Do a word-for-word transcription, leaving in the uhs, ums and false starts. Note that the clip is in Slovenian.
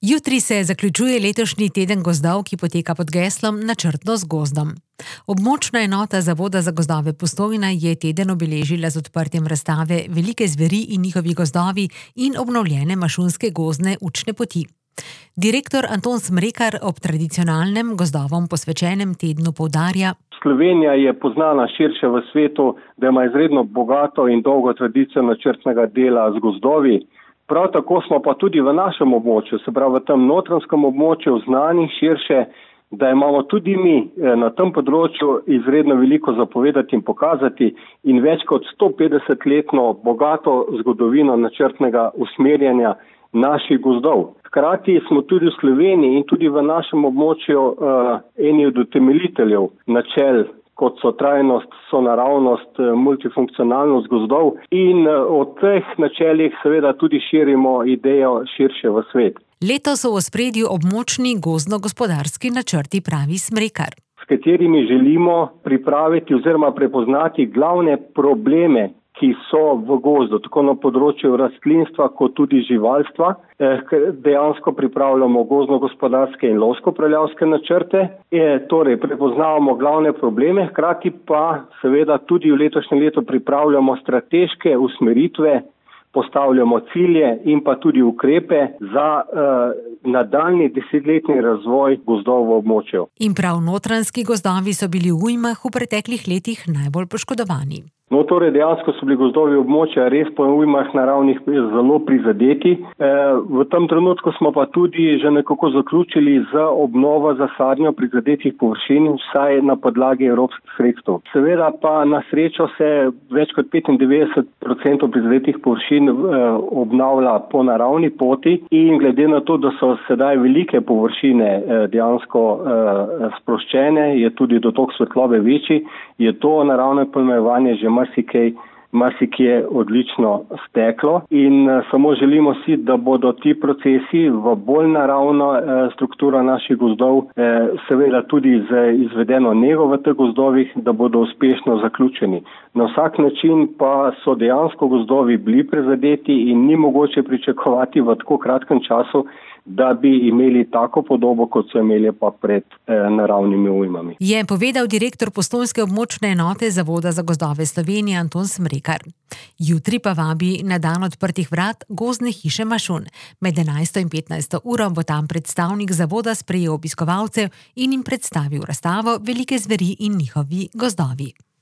Jutri se zaključuje letošnji teden gozdov, ki poteka pod geslom Načrtno z gozdom. Območna enota Zavoda za gozdove Postojna je teden obeležila z odprtjem razstave Velike zveri in njihovi gozdovi in obnovljene mašunske gozdne učne poti. Direktor Anton Smrekar ob tradicionalnem gozdovom posvečenem tednu poudarja: Slovenija je poznana širše v svetu, da ima izredno bogato in dolgo tradicijo načrtnega dela z gozdovi. Prav tako smo pa tudi v našem območju, se pravi v tem notranjskem območju, znani širše, da imamo tudi mi na tem področju izredno veliko zapovedati in pokazati in več kot sto petdeset letno bogato zgodovino načrtnega usmerjanja naših gozdov. Hkrati smo tudi v Sloveniji in tudi v našem območju uh, eni od utemeljiteljev načel, kot so trajnost, sonaravnost, multifunkcionalnost gozdov in o teh načelih seveda tudi širimo idejo širše v svet. Letos so v ospredju območni gozdno-gospodarski načrti, pravi Smrekar, s katerimi želimo pripraviti oziroma prepoznati glavne probleme, ki so v gozdu, tako na področju rastlinstva kot tudi živalstva. Dejansko pripravljamo gozdno-gospodarske in lovsko-upravljavske načrte, torej prepoznavamo glavne probleme, hkrati pa seveda tudi v letošnjem letu pripravljamo strateške usmeritve, postavljamo cilje in pa tudi ukrepe za uh, nadaljnji desetletni razvoj gozdov v območju. In prav notranjski gozdovi so bili v ujmah v preteklih letih najbolj poškodovani. No, torej dejansko so bili gozdovi območja res po ujmah naravnih zelo prizadeti. E, v tem trenutku smo pa tudi že nekako zaključili z obnovo zasadnjo prizadetih površin, vsaj na podlagi evropskih sredstev. Seveda pa na srečo se več kot petindevetdeset procentov prizadetih površin e, obnavlja po naravni poti in glede na to, da so sedaj velike površine e, dejansko e, sproščene, je tudi dotok svetlobe večji, je to naravno pomivanje že marsikaj, marsikje odlično steklo in uh, samo želimo si, da bodo ti procesi v bolj naravno uh, strukturo naših gozdov, uh, seveda tudi z izvedeno nego v teh gozdovih, da bodo uspešno zaključeni. Na vsak način pa so dejansko gozdovi bili prizadeti in ni mogoče pričakovati v tako kratkem času, da bi imeli tako podobo, kot so imeli pa pred eh, naravnimi ujmami. Je povedal direktor postojnske območne enote Zavoda za gozdove Slovenije Anton Smrekar. Jutri pa vabi na dan odprtih vrat gozdne hiše Mašun. Med enajsto in petnajsto uro bo tam predstavnik zavoda sprejel obiskovalcev in jim predstavil razstavo Velike zveri in njihovi gozdovi.